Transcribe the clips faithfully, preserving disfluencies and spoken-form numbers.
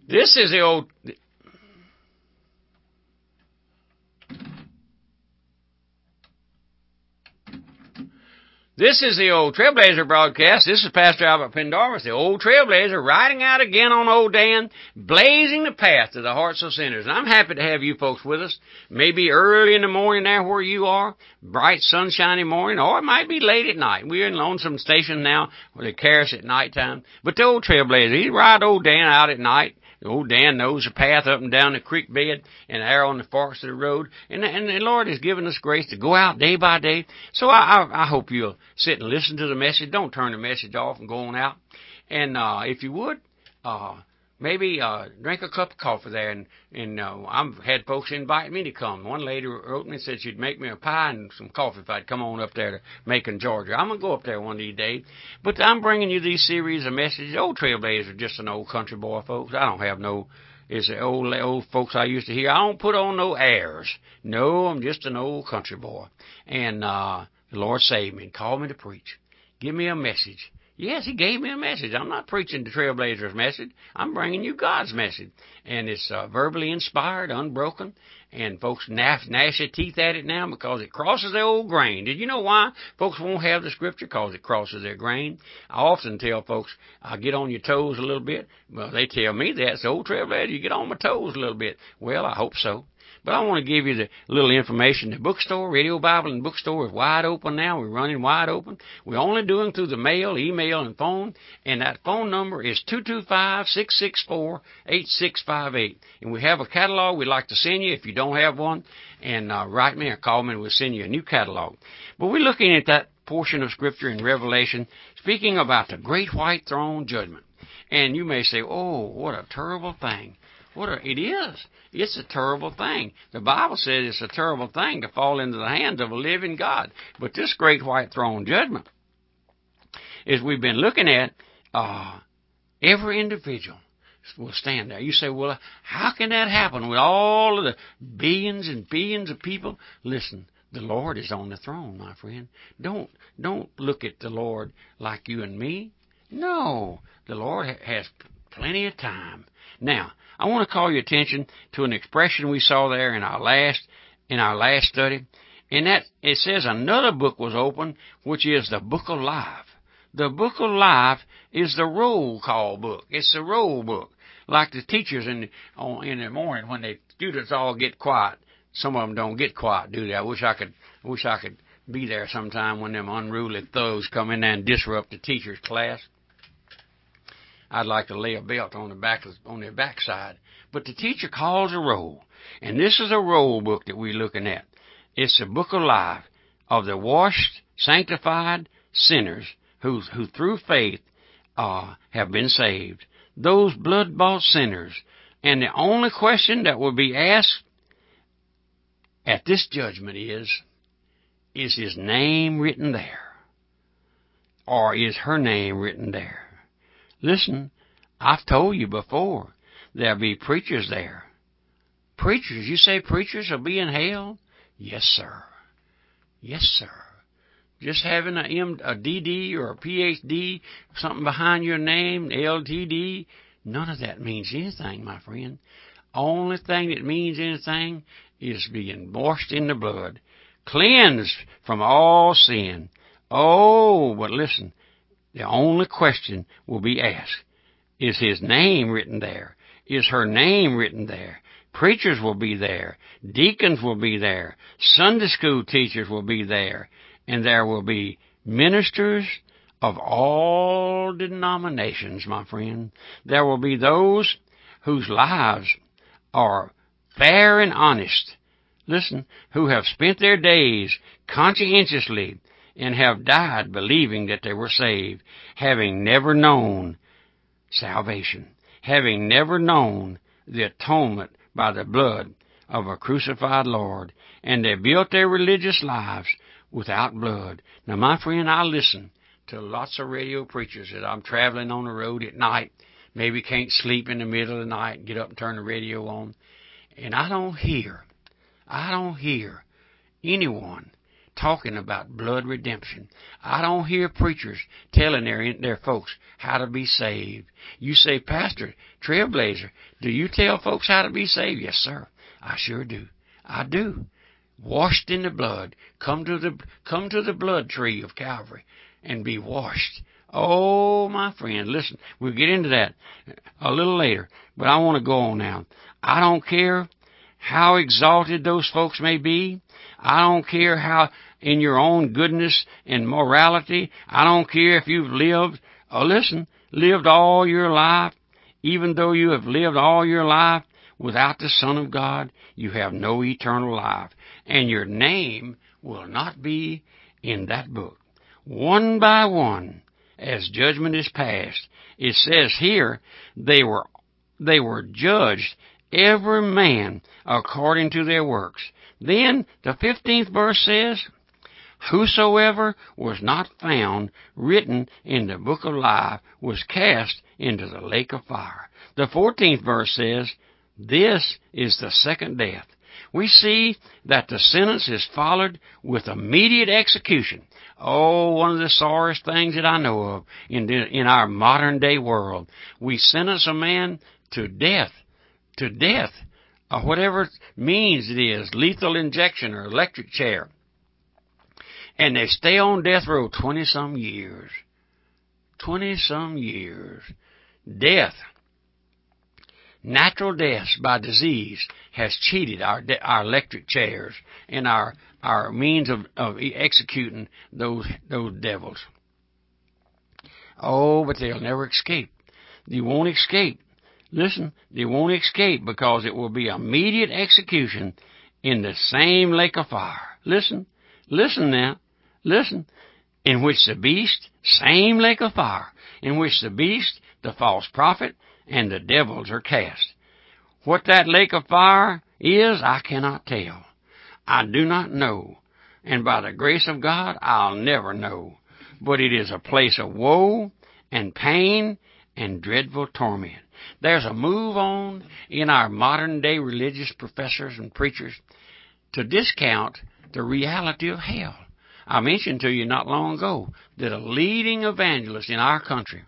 This is the old... This is the Old Trailblazer broadcast. This is Pastor Albert Pendarvis, the Old Trailblazer, riding out again on Old Dan, blazing the path to the hearts of sinners. And I'm happy to have you folks with us. Maybe early in the morning there where you are, bright, sunshiny morning, or it might be late at night. We're in Lonesome Station now where they carry us at nighttime. But the Old Trailblazer, he ride Old Dan out at night. Old Dan knows the path up and down the creek bed and there on the forks of the road. And, and the Lord has given us grace to go out day by day. So I, I, I hope you'll sit and listen to the message. Don't turn the message off and go on out. And uh, if you would, uh, maybe uh, drink a cup of coffee there. And, and uh, I've had folks invite me to come. One lady wrote me and said she'd make me a pie and some coffee if I'd come on up there to Macon, Georgia. I'm going to go up there one of these days. But I'm bringing you these series of messages. Old Trailblazer, just an old country boy, folks. I don't have no, it's the old, old folks I used to hear. I don't put on no airs. No, I'm just an old country boy. And uh, the Lord saved me and called me to preach. Give me a message. Yes, he gave me a message. I'm not preaching the Trailblazer's message. I'm bringing you God's message. And it's uh, verbally inspired, unbroken. And folks gnash, gnash their teeth at it now because it crosses their old grain. Did you know why folks won't have the scripture? Because it crosses their grain. I often tell folks, I get on your toes a little bit. Well, they tell me that. It's the Old Trailblazer, you get on my toes a little bit. Well, I hope so. But I want to give you the little information. The bookstore, Radio Bible and Bookstore is wide open now. We're running wide open. We're only doing through the mail, email, and phone. And that phone number is two two five, six six four, eight six five eight. And we have a catalog we'd like to send you if you don't have one. And uh, write me or call me and we'll send you a new catalog. But we're looking at that portion of Scripture in Revelation speaking about the great white throne judgment. And you may say, oh, what a terrible thing. What a, it is. It's a terrible thing. The Bible says it's a terrible thing to fall into the hands of a living God. But this great white throne judgment, as we've been looking at, uh, every individual will stand there. You say, well, how can that happen with all of the billions and billions of people? Listen, the Lord is on the throne, my friend. Don't, don't look at the Lord like you and me. No, the Lord ha- has plenty of time. Now, I want to call your attention to an expression we saw there in our last in our last study, and that it says another book was opened, which is the Book of Life. The Book of Life is the roll call book. It's the roll book, like the teachers in the, on, in the morning when the students all get quiet. Some of them don't get quiet, do they? I wish I could. I wish I could be there sometime when them unruly thugs come in there and disrupt the teacher's class. I'd like to lay a belt on the back on their backside. But the teacher calls a roll. And this is a roll book that we're looking at. It's the book of life of the washed, sanctified sinners who, who through faith uh, have been saved. Those blood-bought sinners. And the only question that will be asked at this judgment is, is his name written there? Or is her name written there? Listen, I've told you before, there'll be preachers there. Preachers, you say preachers will be in hell? Yes, sir. Yes, sir. Just having a, M, a D D or a P H D, something behind your name, L T D, none of that means anything, my friend. Only thing that means anything is being washed in the blood, cleansed from all sin. Oh, but listen. The only question will be asked, is his name written there? Is her name written there? Preachers will be there. Deacons will be there. Sunday school teachers will be there. And there will be ministers of all denominations, my friend. There will be those whose lives are fair and honest. Listen, who have spent their days conscientiously and have died believing that they were saved, having never known salvation, having never known the atonement by the blood of a crucified Lord, and they built their religious lives without blood. Now, my friend, I listen to lots of radio preachers as I'm traveling on the road at night, maybe can't sleep in the middle of the night and get up and turn the radio on, and I don't hear, I don't hear anyone talking about blood redemption. I don't hear preachers telling their, their folks how to be saved. You say, Pastor, Trailblazer, do you tell folks how to be saved? Yes, sir. I sure do. I do. Washed in the blood. Come to the, come to the blood tree of Calvary and be washed. Oh, my friend, listen, we'll get into that a little later, but I want to go on now. I don't care how exalted those folks may be. I don't care how in your own goodness and morality. I don't care if you've lived, oh, listen, lived all your life. Even though you have lived all your life without the Son of God, you have no eternal life, and your name will not be in that book. One by one, as judgment is passed, it says here, they were they were judged, every man according to their works. Then the fifteenth verse says, whosoever was not found written in the book of life was cast into the lake of fire. The fourteenth verse says, this is the second death. We see that the sentence is followed with immediate execution. Oh, one of the sorest things that I know of in the, in our modern day world. We sentence a man to death, to death, or whatever means it is, lethal injection or electric chair. And they stay on death row twenty-some years. Twenty-some years. Death. Natural deaths by disease has cheated our de- our electric chairs and our our means of, of executing those those devils. Oh, but they'll never escape. They won't escape. Listen, they won't escape because it will be immediate execution in the same lake of fire. Listen, listen now, listen. In which the beast, same lake of fire, in which the beast, the false prophet, and the devils are cast. What that lake of fire is, I cannot tell. I do not know. And by the grace of God, I'll never know. But it is a place of woe and pain and dreadful torment. There's a move on in our modern day religious professors and preachers to discount the reality of hell. I mentioned to you not long ago that a leading evangelist in our country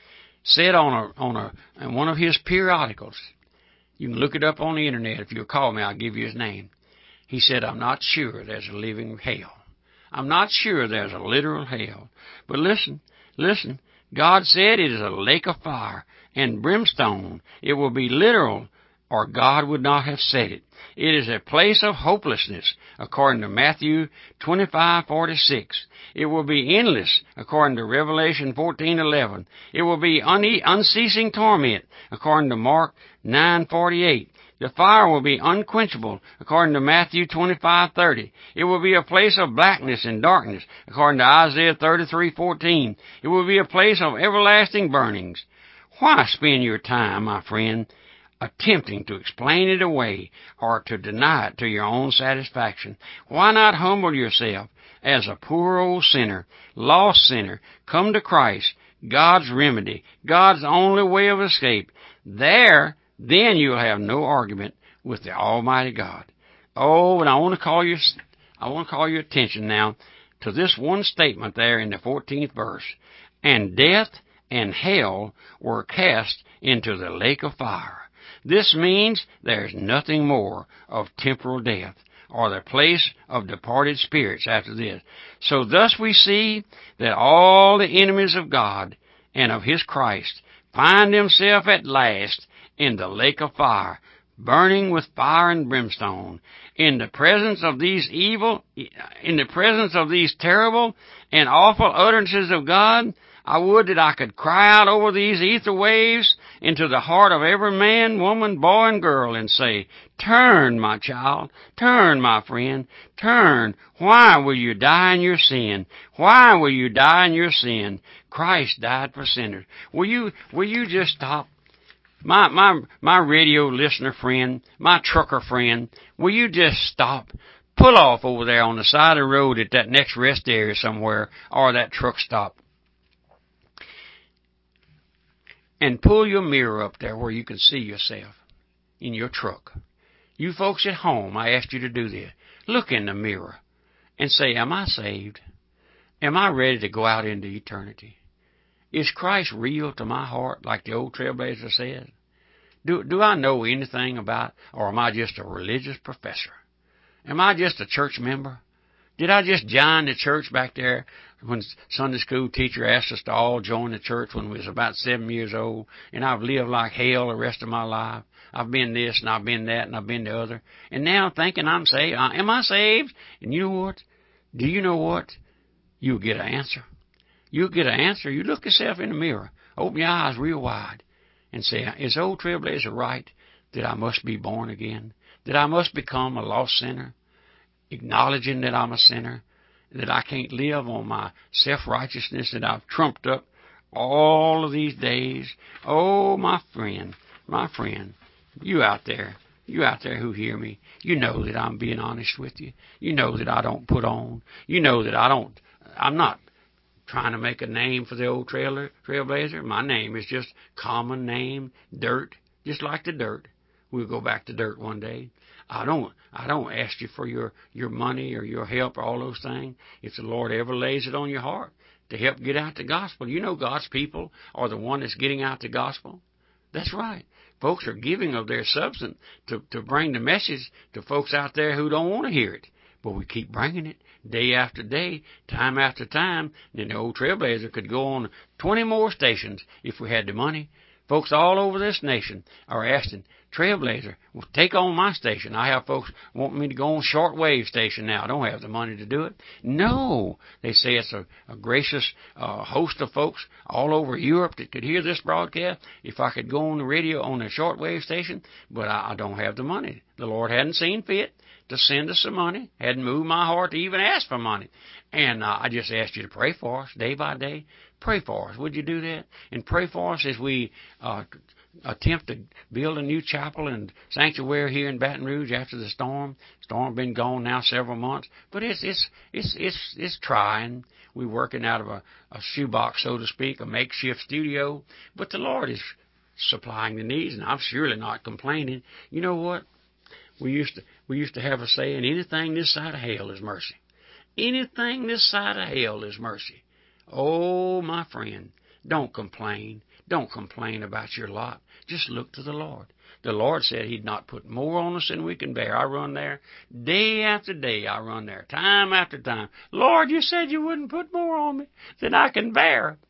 said on a, on a, in one of his periodicals, you can look it up on the internet. If you'll call me, I'll give you his name. He said, I'm not sure there's a living hell. I'm not sure there's a literal hell. But listen, listen, God said it is a lake of fire and brimstone. It will be literal, or God would not have said it. It is a place of hopelessness, according to Matthew twenty-five forty-six. It will be endless, according to Revelation fourteen eleven. It will be une- unceasing torment, according to Mark nine forty-eight. The fire will be unquenchable, according to Matthew twenty-five thirty. It will be a place of blackness and darkness, according to Isaiah thirty-three fourteen. It will be a place of everlasting burnings. Why spend your time, my friend, attempting to explain it away or to deny it to your own satisfaction? Why not humble yourself as a poor old sinner, lost sinner, come to Christ, God's remedy, God's only way of escape? There, then you'll have no argument with the Almighty God. Oh, and I want to call you, I want to call your attention now to this one statement there in the fourteenth verse. And death and hell were cast into the lake of fire. This means there's nothing more of temporal death or the place of departed spirits after this. So thus we see that all the enemies of God and of His Christ find themselves at last in the lake of fire, burning with fire and brimstone. In the presence of these evil, in the presence of these terrible and awful utterances of God, I would that I could cry out over these ether waves into the heart of every man, woman, boy, and girl and say, turn, my child, turn, my friend, turn. Why will you die in your sin? Why will you die in your sin? Christ died for sinners. Will you, will you just stop? My, my, my radio listener friend, my trucker friend, will you just stop? Pull off over there on the side of the road at that next rest area somewhere or that truck stop. And pull your mirror up there where you can see yourself in your truck. You folks at home, I asked you to do this. Look in the mirror and say, am I saved? Am I ready to go out into eternity? Is Christ real to my heart, like the old Trailblazer said? Do, do I know anything about, or am I just a religious professor? Am I just a church member? Did I just join the church back there when Sunday school teacher asked us to all join the church when we was about seven years old, and I've lived like hell the rest of my life? I've been this, and I've been that, and I've been the other. And now I'm thinking I'm saved. Am I saved? And you know what? Do you know what? You'll get an answer. You'll get an answer. You look yourself in the mirror, open your eyes real wide, and say, is old Trailblazer right that I must be born again, that I must become a lost sinner, acknowledging that I'm a sinner, that I can't live on my self-righteousness that I've trumped up all of these days? Oh, my friend, my friend, you out there, you out there who hear me, you know that I'm being honest with you. You know that I don't put on. You know that I don't, I'm not trying to make a name for the old trailer, Trailblazer. My name is just common name, dirt, just like the dirt. We'll go back to dirt one day. I don't I don't ask you for your, your money or your help or all those things. If the Lord ever lays it on your heart to help get out the gospel, you know God's people are the one that's getting out the gospel. That's right. Folks are giving of their substance to, to bring the message to folks out there who don't want to hear it. But we keep bringing it day after day, time after time. Then the old Trailblazer could go on twenty more stations if we had the money. Folks all over this nation are asking, Trailblazer, well, take on my station. I have folks wanting me to go on shortwave station now. I don't have the money to do it. No. They say it's a, a gracious uh, host of folks all over Europe that could hear this broadcast if I could go on the radio on a shortwave station, but I, I don't have the money. The Lord hadn't seen fit to send us some money, hadn't moved my heart to even ask for money. And uh, I just asked you to pray for us day by day. Pray for us. Would you do that? And pray for us as we uh, attempt to build a new chapel and sanctuary here in Baton Rouge after the storm. Storm been gone now several months, but it's it's it's it's it's trying. We're working out of a, a shoebox, so to speak, a makeshift studio. But the Lord is supplying the needs, and I'm surely not complaining. You know what? We used to we used to have a saying: anything this side of hell is mercy. Anything this side of hell is mercy. Oh, my friend, don't complain. Don't complain about your lot. Just look to the Lord. The Lord said He'd not put more on us than we can bear. I run there day after day. I run there time after time. Lord, you said you wouldn't put more on me than I can bear.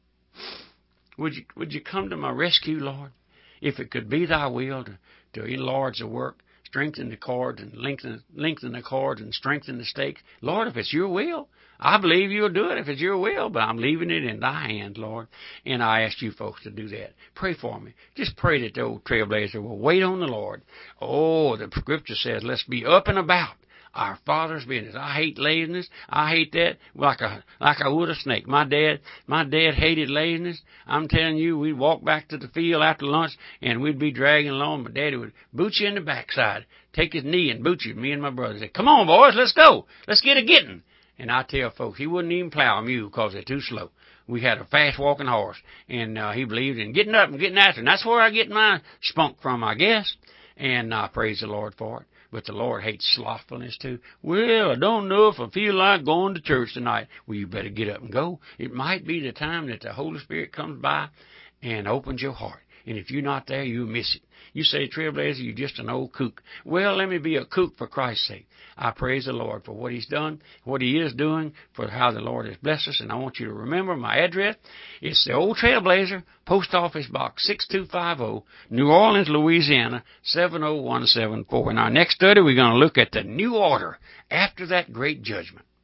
Would you, would you come to my rescue, Lord? If it could be Thy will to, to enlarge the work, strengthen the cords and lengthen, lengthen the cords and strengthen the stakes. Lord, if it's your will, I believe you'll do it if it's your will, but I'm leaving it in Thy hand, Lord. And I ask you folks to do that. Pray for me. Just pray that the old Trailblazer will wait on the Lord. Oh, the Scripture says, let's be up and about our Father's business. I hate laziness. I hate that like a like I would a snake. My dad, my dad hated laziness. I'm telling you, we'd walk back to the field after lunch, and we'd be dragging along. My daddy would boot you in the backside, take his knee and boot you. Me and my brother say, "Come on, boys, let's go. Let's get a getting." And I tell folks, he wouldn't even plow a mule because they're too slow. We had a fast-walking horse, and uh, he believed in getting up and getting after it. And that's where I get my spunk from, I guess. And I uh, praise the Lord for it. But the Lord hates slothfulness, too. Well, I don't know if I feel like going to church tonight. Well, you better get up and go. It might be the time that the Holy Spirit comes by and opens your heart. And if you're not there, you'll miss it. You say, Trailblazer, you're just an old kook. Well, let me be a kook for Christ's sake. I praise the Lord for what He's done, what He is doing, for how the Lord has blessed us. And I want you to remember my address. It's the Old Trailblazer, Post Office Box six two five zero, New Orleans, Louisiana, seven oh one seven four. In our next study, we're going to look at the new order after that great judgment.